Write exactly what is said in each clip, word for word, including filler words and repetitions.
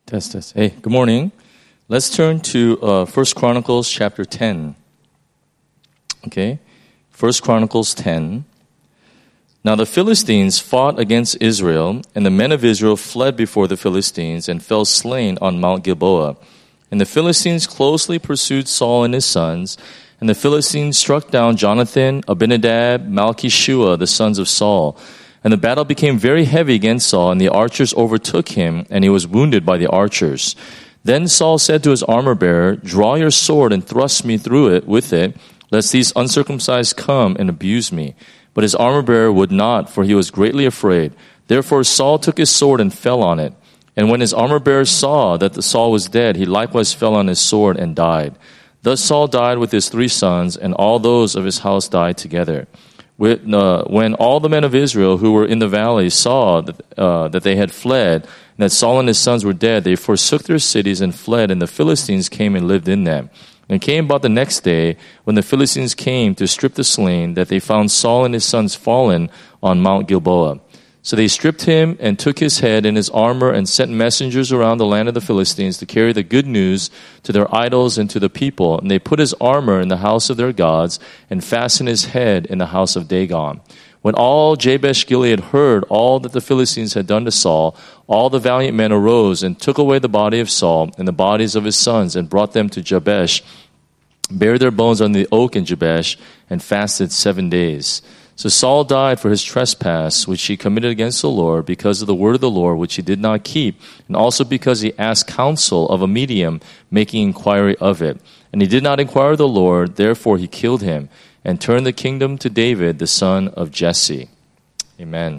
Test, test. Hey, good morning. Let's turn to uh, First Chronicles chapter ten. Okay, First Chronicles ten. Now the Philistines fought against Israel, and the men of Israel fled before the Philistines and fell slain on Mount Gilboa. And the Philistines closely pursued Saul and his sons, and the Philistines struck down Jonathan, Abinadab, Malchishua, the sons of Saul. And the battle became very heavy against Saul, and the archers overtook him, and he was wounded by the archers. Then Saul said to his armor-bearer, "Draw your sword and thrust me through it with it, lest these uncircumcised come and abuse me." But his armor-bearer would not, for he was greatly afraid. Therefore Saul took his sword and fell on it. And when his armor-bearer saw that the Saul was dead, he likewise fell on his sword and died. Thus Saul died with his three sons, and all those of his house died together. When, uh, when all the men of Israel who were in the valley saw that, uh, that they had fled, and that Saul and his sons were dead, they forsook their cities and fled, and the Philistines came and lived in them. And it came about the next day, when the Philistines came to strip the slain, that they found Saul and his sons fallen on Mount Gilboa. So they stripped him and took his head and his armor and sent messengers around the land of the Philistines to carry the good news to their idols and to the people. And they put his armor in the house of their gods and fastened his head in the house of Dagon. When all Jabesh-Gilead heard all that the Philistines had done to Saul, all the valiant men arose and took away the body of Saul and the bodies of his sons and brought them to Jabesh, buried their bones on the oak in Jabesh, and fasted seven days. So Saul died for his trespass, which he committed against the Lord, because of the word of the Lord, which he did not keep, and also because he asked counsel of a medium, making inquiry of it. And he did not inquire of the Lord, therefore he killed him, and turned the kingdom to David, the son of Jesse. Amen.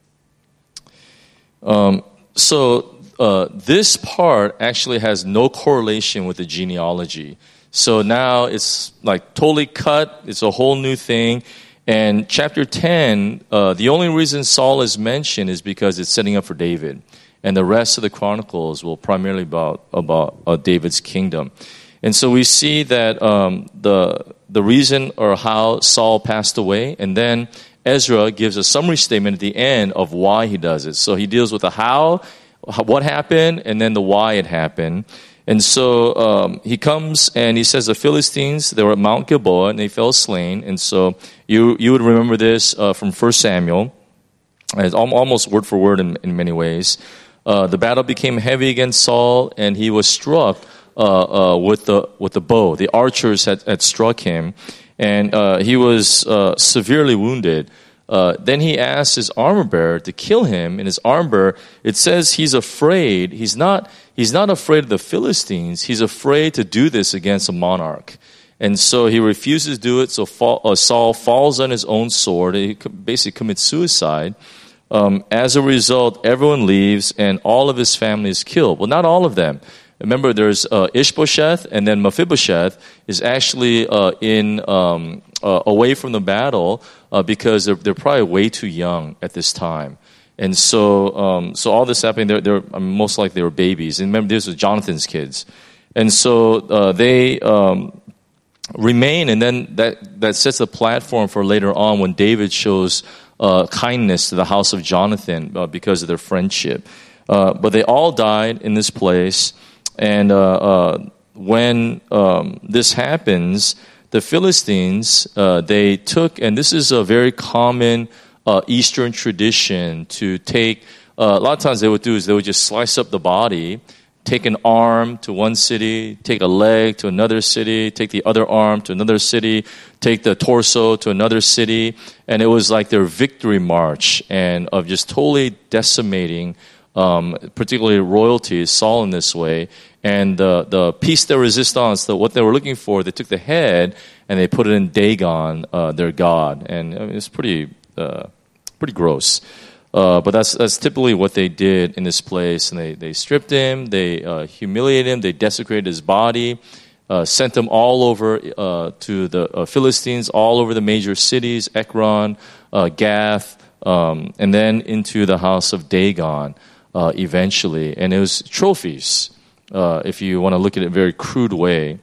Um, so uh, this part actually has no correlation with the genealogy. So now it's like totally cut. It's a whole new thing. And chapter ten, uh, the only reason Saul is mentioned is because it's setting up for David. And the rest of the Chronicles will primarily be about, about uh, David's kingdom. And so we see that um, the the reason or how Saul passed away, and then Ezra gives a summary statement at the end of why he does it. So he deals with the how, what happened, and then the why it happened. And so um, he comes and he says the Philistines, they were at Mount Gilboa and they fell slain. And so you you would remember this uh, from First Samuel. It's almost word for word in, in many ways. Uh, the battle became heavy against Saul, and he was struck uh, uh, with the with the bow. The archers had, had struck him, and uh, he was uh, severely wounded. Uh, then he asked his armor-bearer to kill him, and his armor-bearer, it says he's afraid. He's not He's not afraid of the Philistines. He's afraid to do this against a monarch. And so he refuses to do it, so fall, uh, Saul falls on his own sword. He basically commits suicide. Um, as a result, everyone leaves, and all of his family is killed. Well, not all of them. Remember, there's uh, Ishbosheth, and then Mephibosheth is actually uh, in um, uh, away from the battle uh, because they're, they're probably way too young at this time. And so, um, so all this happening, they're, they're I mean, most likely they were babies. And remember, this was Jonathan's kids. And so uh, they um, remain, and then that, that sets the platform for later on when David shows uh, kindness to the house of Jonathan uh, because of their friendship. Uh, but they all died in this place. And uh, uh, when um, this happens, the Philistines, uh, they took, and this is a very common Uh, Eastern tradition to take, uh, a lot of times they would do is they would just slice up the body, take an arm to one city, take a leg to another city, take the other arm to another city, take the torso to another city, and it was like their victory march and of just totally decimating, um, particularly royalty, Saul in this way, and the the piece de resistance, the, what they were looking for, they took the head and they put it in Dagon, uh, their god, and I mean, it's pretty. Uh, Pretty gross. Uh, but that's that's typically what they did in this place. And they, they stripped him, they uh, humiliated him, they desecrated his body, uh, sent him all over uh, to the uh, Philistines, all over the major cities, Ekron, uh, Gath, um, and then into the house of Dagon uh, eventually. And it was trophies, uh, if you want to look at it in a very crude way.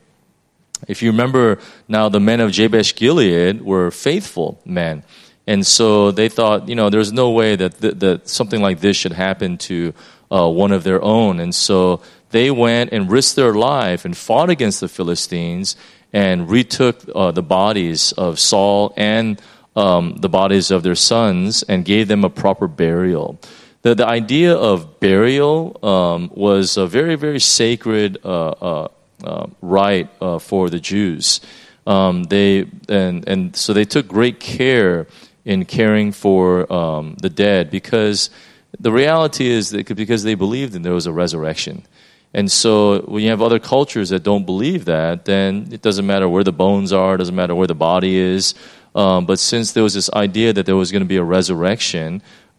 If you remember now, the men of Jabesh-Gilead were faithful men. And so they thought, you know, there's no way that th- that something like this should happen to uh, one of their own. And so they went and risked their life and fought against the Philistines and retook uh, the bodies of Saul and um, the bodies of their sons and gave them a proper burial. The, the idea of burial um, was a very, very sacred uh, uh, uh, rite uh, for the Jews. Um, they and and so they took great care in caring for um, the dead, because the reality is that because they believed that there was a resurrection. And so when you have other cultures that don't believe that, then it doesn't matter where the bones are, it doesn't matter where the body is. Um, but since there was this idea that there was going to be a resurrection,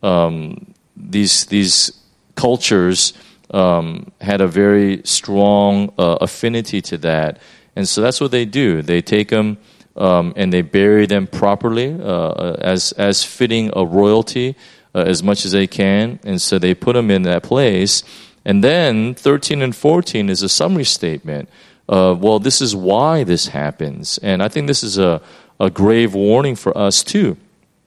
um, these these cultures um, had a very strong uh, affinity to that. And so that's what they do. They take them um, and they bury them properly uh, as as fitting a royalty uh, as much as they can. And so they put them in that place. And then thirteen and fourteen is a summary statement of, well, this is why this happens. And I think this is a, a grave warning for us too.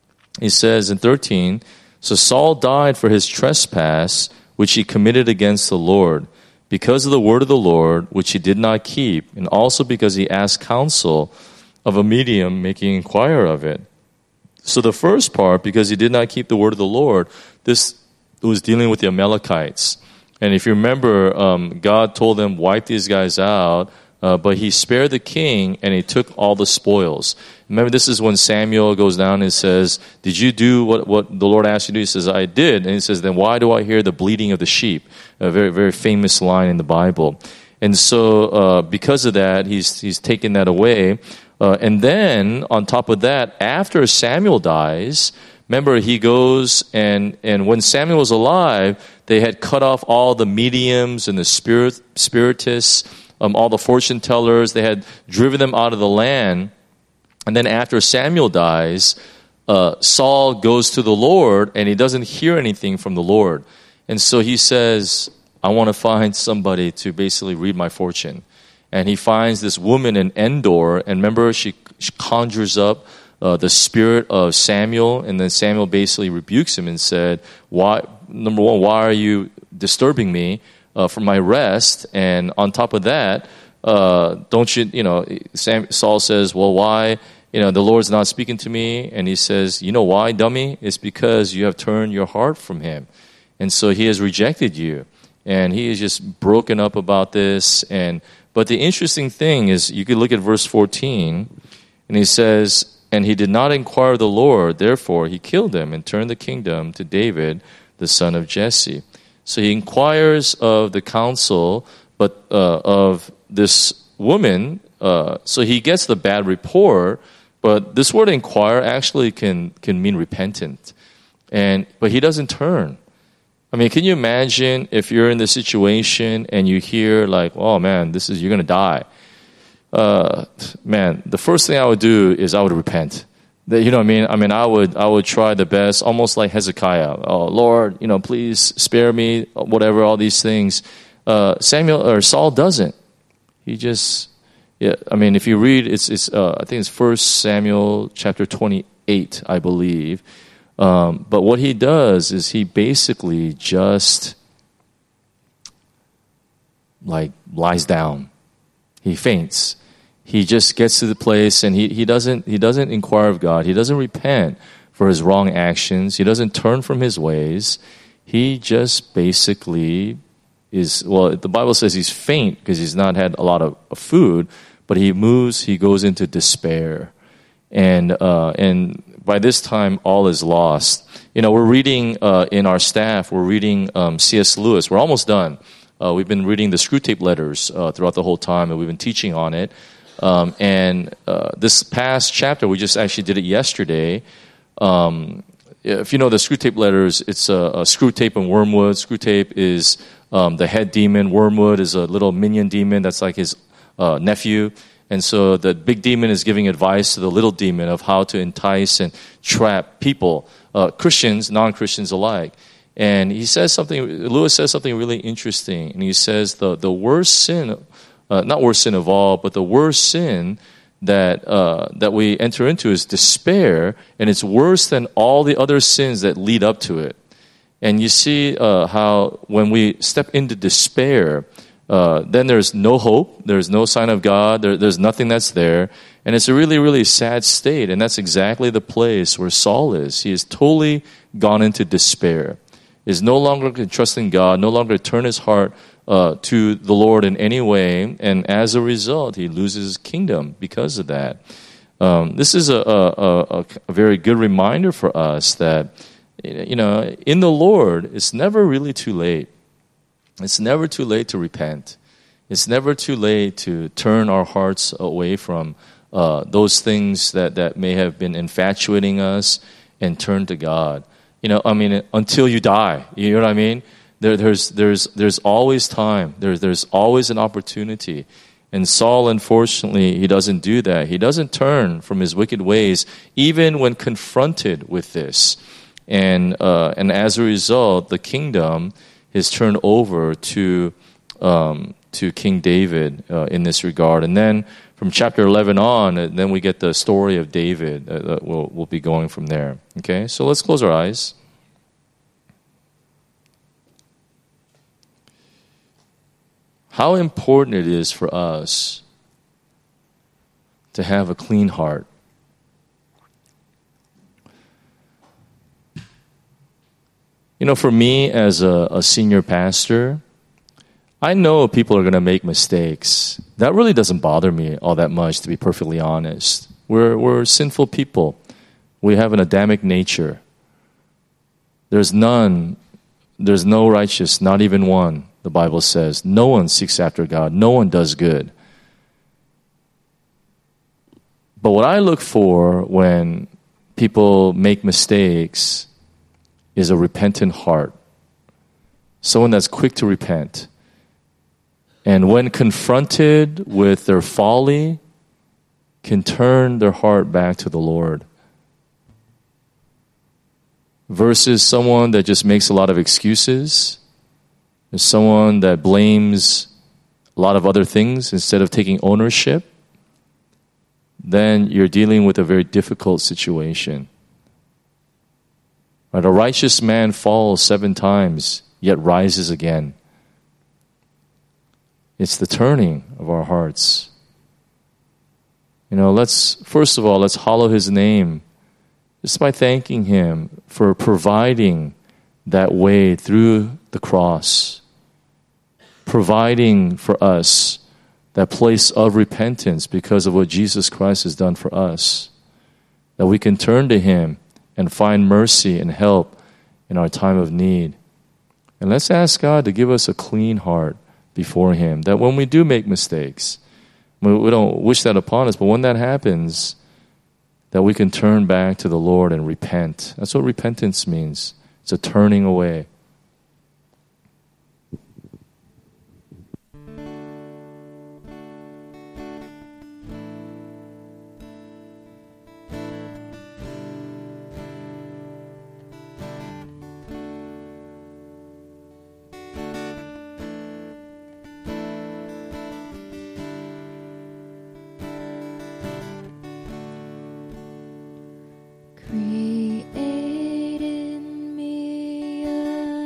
He says in thirteen, so Saul died for his trespass, which he committed against the Lord, because of the word of the Lord, which he did not keep, and also because he asked counsel of a medium, making inquire of it. So the first part, because he did not keep the word of the Lord, this was dealing with the Amalekites. And if you remember, um, God told them, wipe these guys out, uh, but he spared the king, and he took all the spoils. Remember, this is when Samuel goes down and says, did you do what, what the Lord asked you to do? He says, I did. And he says, then why do I hear the bleating of the sheep? A very, very famous line in the Bible. And so uh, because of that, he's, he's taken that away. Uh, and then, on top of that, after Samuel dies, remember, he goes and, and when Samuel was alive, they had cut off all the mediums and the spirit, spiritists, um, all the fortune tellers. They had driven them out of the land. And then after Samuel dies, uh, Saul goes to the Lord, and he doesn't hear anything from the Lord. And so he says, I want to find somebody to basically read my fortune. And he finds this woman in Endor, and remember, she, she conjures up uh, the spirit of Samuel, and then Samuel basically rebukes him and said, "Why? Number one, why are you disturbing me uh, from my rest? And on top of that, uh, don't you, you know?" Sam, Saul says, "Well, why? You know, the Lord's not speaking to me." And he says, "You know why, dummy? It's because you have turned your heart from Him, and so He has rejected you." And he is just broken up about this. And but the interesting thing is, you could look at verse fourteen, and he says, "And he did not inquire of the Lord, therefore he killed him and turned the kingdom to David, the son of Jesse." So he inquires of the counsel, but uh, of this woman. Uh, so he gets the bad report. But this word "inquire" actually can can mean repentant, and but he doesn't turn. I mean, can you imagine if you're in this situation and you hear like, "Oh man, this is you're gonna die." Uh, man, the first thing I would do is I would repent. That, you know what I mean? I mean, I would I would try the best, almost like Hezekiah. "Oh Lord, you know, please spare me." Whatever, all these things. Uh, Samuel or Saul doesn't. He just, yeah. I mean, if you read, it's it's. Uh, I think it's First Samuel chapter twenty-eight, I believe. Um, but what he does is he basically just like lies down. He faints. He just gets to the place, and he, he doesn't he doesn't inquire of God. He doesn't repent for his wrong actions. He doesn't turn from his ways. He just basically is, well, the Bible says he's faint because he's not had a lot of, of food, but he moves, he goes into despair. And uh, and by this time, all is lost. You know, we're reading uh, in our staff, we're reading um, C S Lewis. We're almost done. Uh, we've been reading the Screwtape Letters uh, throughout the whole time, and we've been teaching on it. Um, and uh, this past chapter, we just actually did it yesterday. Um, if you know the Screwtape Letters, it's a, a Screwtape and Wormwood. Screwtape is um, the head demon. Wormwood is a little minion demon that's like his uh, nephew. And so the big demon is giving advice to the little demon of how to entice and trap people, uh, Christians, non-Christians alike. And he says something, Lewis says something really interesting. And he says the, the worst sin, uh, not worst sin of all, but the worst sin that uh, that we enter into is despair. And it's worse than all the other sins that lead up to it. And you see uh, how when we step into despair, uh, then there's no hope, there's no sign of God, there, there's nothing that's there. And it's a really, really sad state. And that's exactly the place where Saul is. He has totally gone into despair. Is no longer trusting God, no longer turn his heart uh, to the Lord in any way. And as a result, he loses his kingdom because of that. Um, this is a, a, a, a very good reminder for us that, you know, in the Lord, it's never really too late. It's never too late to repent. It's never too late to turn our hearts away from uh, those things that, that may have been infatuating us and turn to God. You know, I mean, until you die, you know what I mean? There, there's, there's, there's always time. There, there's always an opportunity. And Saul, unfortunately, he doesn't do that. He doesn't turn from his wicked ways, even when confronted with this. And, uh, and as a result, the kingdom is turned over to, um, to King David uh, in this regard. And then from chapter eleven on, uh, then we get the story of David. Uh, we'll, we'll be going from there. Okay, so let's close our eyes. How important it is for us to have a clean heart. You know, for me as a, a senior pastor, I know people are going to make mistakes. That really doesn't bother me all that much, to be perfectly honest. We're, we're sinful people. We have an Adamic nature. There's none, there's no righteous, not even one, the Bible says. No one seeks after God. No one does good. But what I look for when people make mistakes is a repentant heart. Someone that's quick to repent. And when confronted with their folly, can turn their heart back to the Lord. Versus someone that just makes a lot of excuses. There's someone that blames a lot of other things instead of taking ownership. Then you're dealing with a very difficult situation. Right? A righteous man falls seven times, yet rises again. It's the turning of our hearts. You know, let's, first of all, let's hallow his name just by thanking him for providing that way through the cross, providing for us that place of repentance because of what Jesus Christ has done for us, that we can turn to him and find mercy and help in our time of need. And let's ask God to give us a clean heart before him, that when we do make mistakes, we don't wish that upon us, but when that happens, that we can turn back to the Lord and repent. That's what repentance means. It's a turning away. Create in me a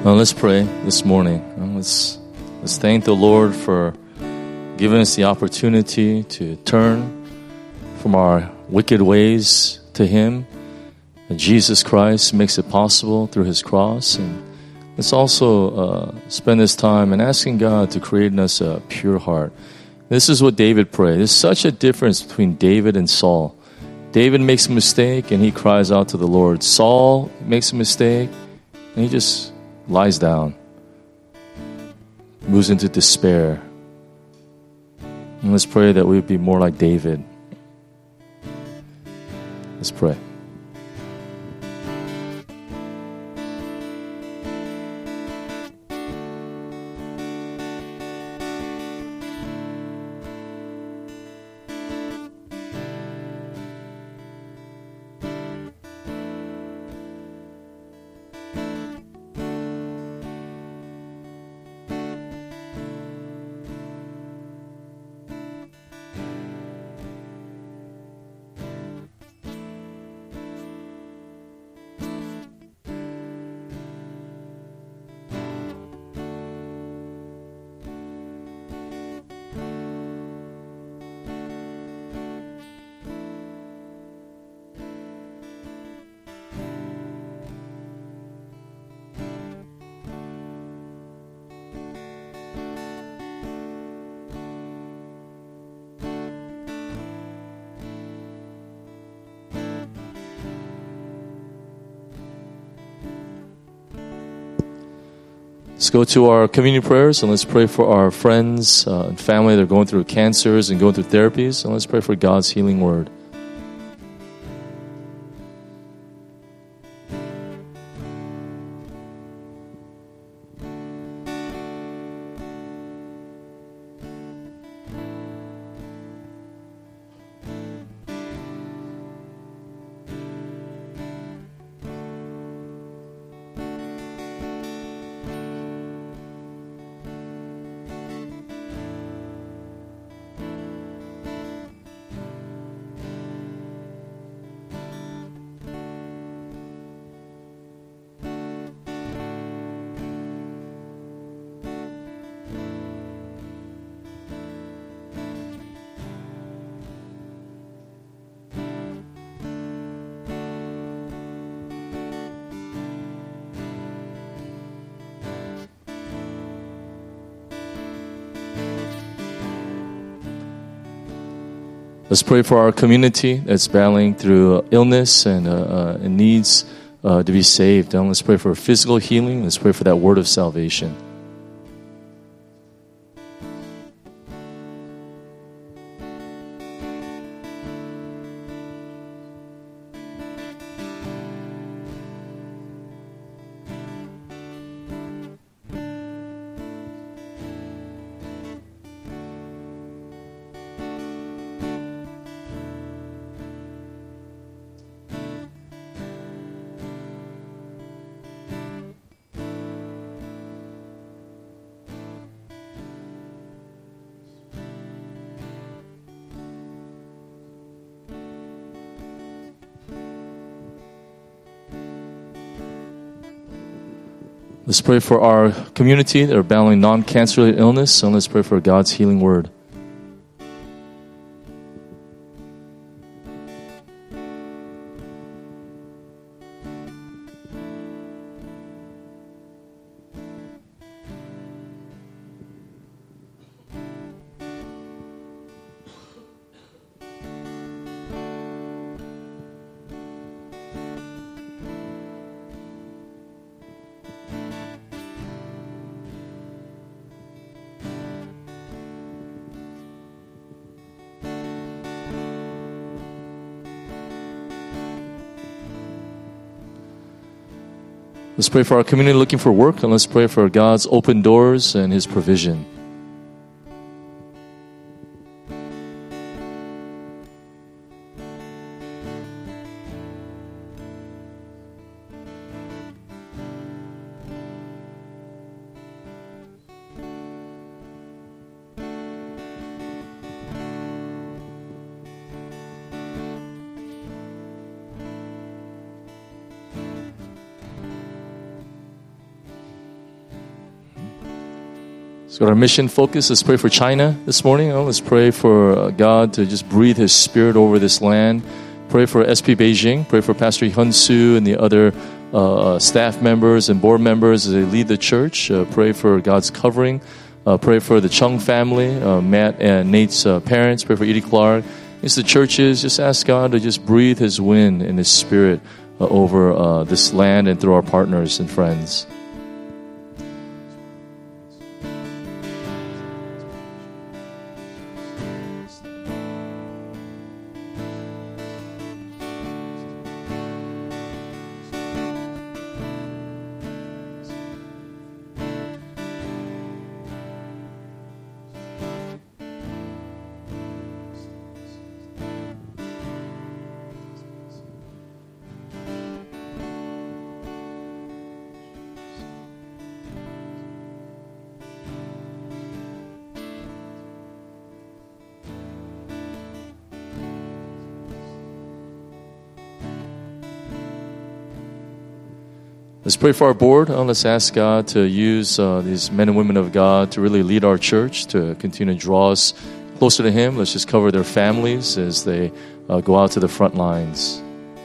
Uh, let's pray this morning. Uh, let's let's thank the Lord for giving us the opportunity to turn from our wicked ways to Him. And Jesus Christ makes it possible through His cross. And let's also uh, spend this time in asking God to create in us a pure heart. This is what David prayed. There's such a difference between David and Saul. David makes a mistake and he cries out to the Lord. Saul makes a mistake and he just lies down, moves into despair. And let's pray that we would be more like David. Let's pray. Let's go to our community prayers and let's pray for our friends uh, and family that are going through cancers and going through therapies. And let's pray for God's healing word. Let's pray for our community that's battling through illness and, uh, uh, and needs uh, to be saved. And let's pray for physical healing. Let's pray for that word of salvation. Let's pray for our community that are battling non-cancer illness, and let's pray for God's healing word. Let's pray for our community looking for work, and let's pray for God's open doors and His provision. Let's go to our mission focus. Let's pray for China this morning. Oh, let's pray for uh, God to just breathe His Spirit over this land. Pray for S P Beijing. Pray for Pastor Hyun Soo and the other uh, staff members and board members as they lead the church. Uh, pray for God's covering. Uh, pray for the Chung family, uh, Matt and Nate's uh, parents. Pray for Edie Clark. It's the churches. Just ask God to just breathe His wind and His Spirit uh, over uh, this land and through our partners and friends. Let's pray for our board. Uh, let's ask God to use uh, these men and women of God to really lead our church, to continue to draw us closer to Him. Let's just cover their families as they uh, go out to the front lines.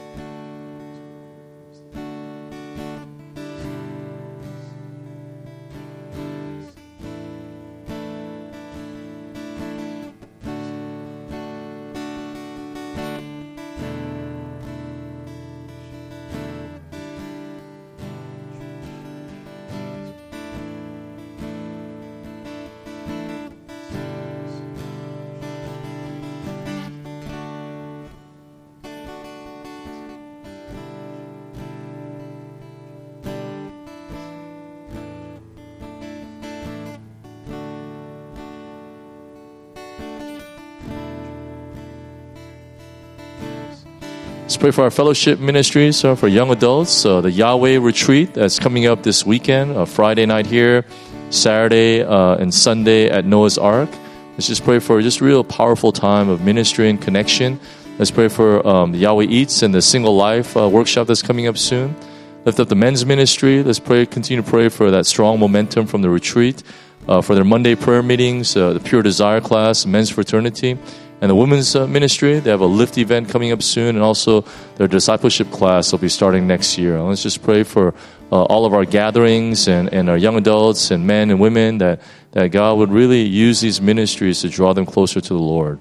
Let's pray for our fellowship ministries, uh, for young adults, uh, the Yahweh retreat that's coming up this weekend, uh, Friday night here, Saturday uh, and Sunday at Noah's Ark. Let's just pray for just real powerful time of ministry and connection. Let's pray for um, the Yahweh Eats and the Single Life uh, workshop that's coming up soon. Lift up the men's ministry. Let's pray, continue to pray for that strong momentum from the retreat, uh, for their Monday prayer meetings, uh, the Pure Desire class, men's fraternity. And the women's uh, ministry, they have a Lift event coming up soon, and also their discipleship class will be starting next year. And let's just pray for uh, all of our gatherings and, and our young adults and men and women that, that God would really use these ministries to draw them closer to the Lord.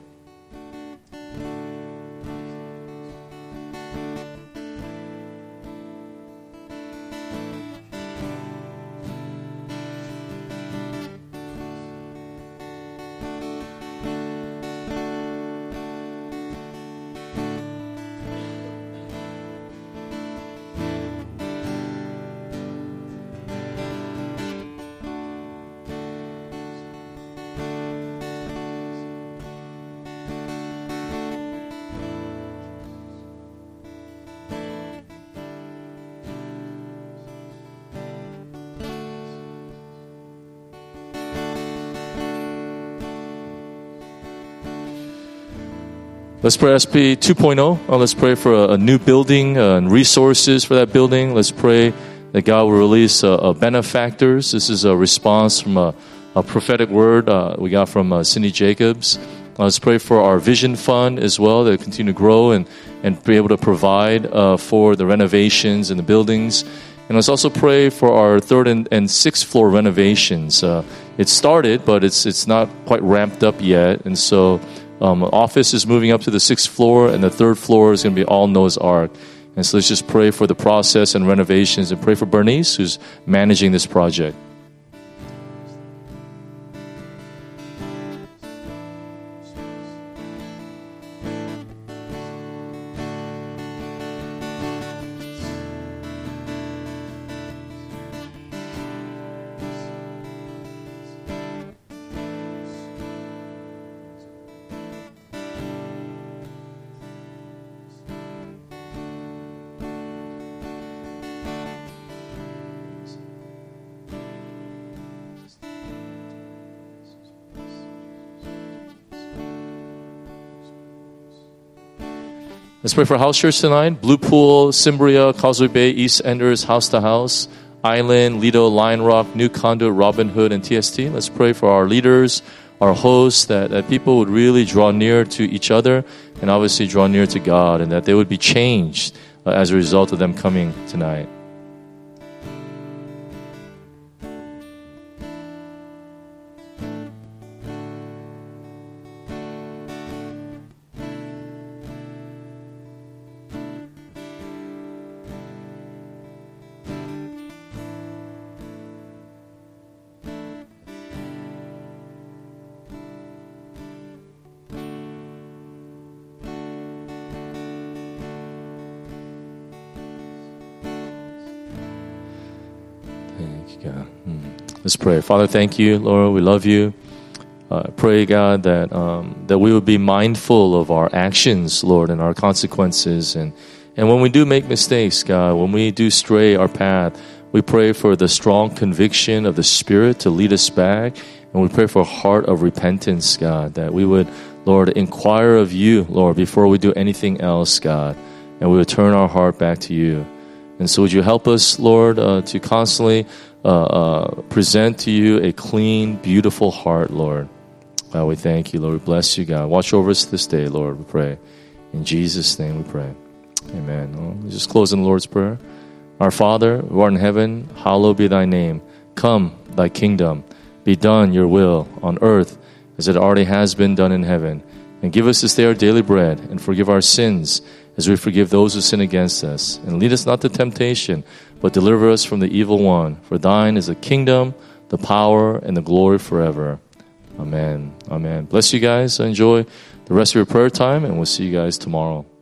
Let's pray S P two point oh. Uh, let's pray for a, a new building uh, and resources for that building. Let's pray that God will release uh, uh, benefactors. This is a response from a, a prophetic word uh, we got from uh, Cindy Jacobs. Uh, let's pray for our Vision Fund as well, that continue to grow and, and be able to provide uh, for the renovations in the buildings. And let's also pray for our third and, and sixth floor renovations. Uh, it started, but it's it's not quite ramped up yet. And so Um, office is moving up to the sixth floor, and the third floor is going to be all Noah's Ark. And so let's just pray for the process and renovations, and pray for Bernice, who's managing this project. Let's pray for house church tonight. Blue Pool, Cimbria, Causeway Bay, East Enders, House to House. Island, Lido, Lion Rock, New Conduit, Robin Hood, and T S T. Let's pray for our leaders, our hosts, that, that people would really draw near to each other and obviously draw near to God, and that they would be changed uh, as a result of them coming tonight. God. Let's pray. Father, thank you, Lord. We love you. I uh, pray, God, that um, that we would be mindful of our actions, Lord, and our consequences. And, and when we do make mistakes, God, when we do stray our path, we pray for the strong conviction of the Spirit to lead us back. And we pray for a heart of repentance, God, that we would, Lord, inquire of you, Lord, before we do anything else, God. And we would turn our heart back to you. And so would you help us, Lord, uh, to constantly uh, uh, present to you a clean, beautiful heart, Lord. God, we thank you, Lord. We bless you, God. Watch over us this day, Lord, we pray. In Jesus' name we pray. Amen. Well, let's just close in the Lord's Prayer. Our Father, who art in heaven, hallowed be thy name. Come, thy kingdom. Be done your will on earth as it already has been done in heaven. And give us this day our daily bread, and forgive our sins as we forgive those who sin against us. And lead us not to temptation, but deliver us from the evil one. For thine is the kingdom, the power, and the glory forever. Amen. Amen. Bless you guys. Enjoy the rest of your prayer time, and we'll see you guys tomorrow.